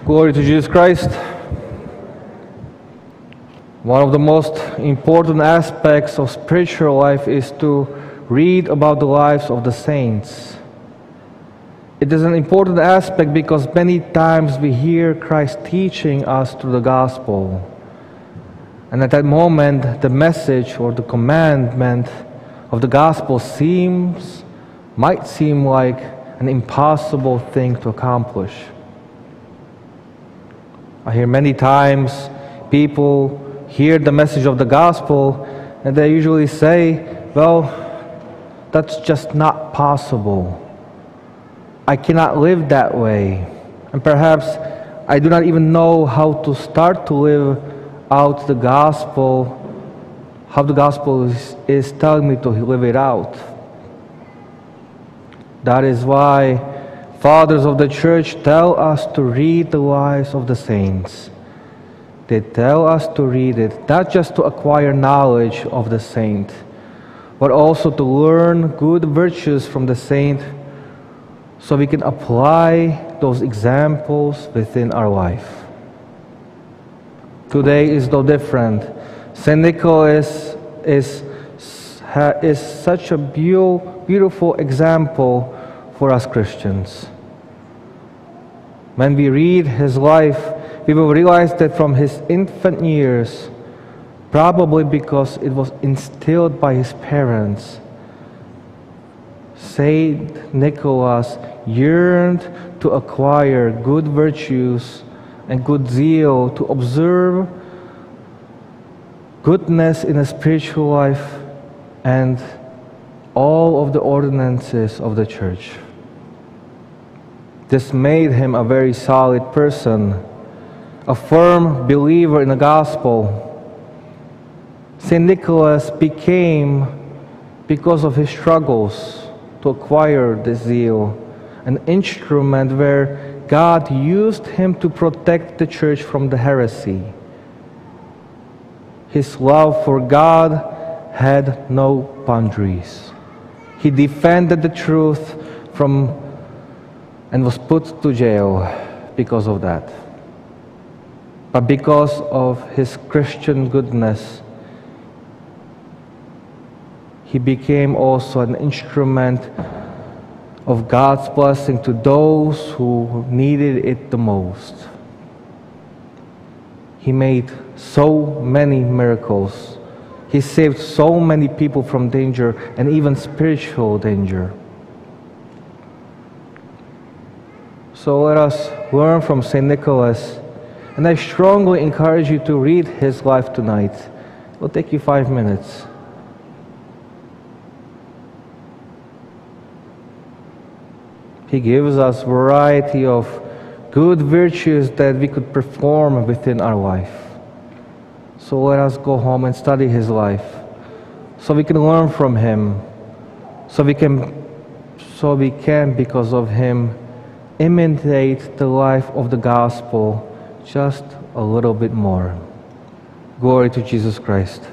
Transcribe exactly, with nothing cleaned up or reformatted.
Glory to Jesus Christ. One of the most important aspects of spiritual life is to read about the lives of the saints. It is an important aspect because many times we hear Christ teaching us through the gospel. And at that moment, the message or the commandment of the gospel seems, might seem like an impossible thing to accomplish. I hear many times people hear the message of the gospel and they usually say, well, that's just not possible. I cannot live that way. And perhaps I do not even know how to start to live out the gospel, how the gospel is, is telling me to live it out. That is why fathers of the church tell us to read the lives of the saints. They tell us to read it, not just to acquire knowledge of the saint, but also to learn good virtues from the saint so we can apply those examples within our life. Today is no different. Saint Nicholas is, is such a beautiful example for us Christians. When we read his life, we will realize that from his infant years, probably because it was instilled by his parents, Saint Nicholas yearned to acquire good virtues and good zeal, to observe goodness in a spiritual life and all of the ordinances of the church. This made him a very solid person, a firm believer in the gospel. Saint Nicholas became, because of his struggles to acquire this zeal, an instrument where God used him to protect the church from the heresy. His love for God had no boundaries. He defended the truth from and was put to jail because of that. But because of his Christian goodness, he became also an instrument of God's blessing to those who needed it the most. He made so many miracles. He saved so many people from danger and even spiritual danger. So let us learn from Saint Nicholas, and I strongly encourage you to read his life tonight. It will take you five minutes. He gives us variety of good virtues that we could perform within our life. So let us go home and study his life, so we can learn from him, so we can, so we can, because of him, imitate the life of the gospel just a little bit more. Glory to Jesus Christ.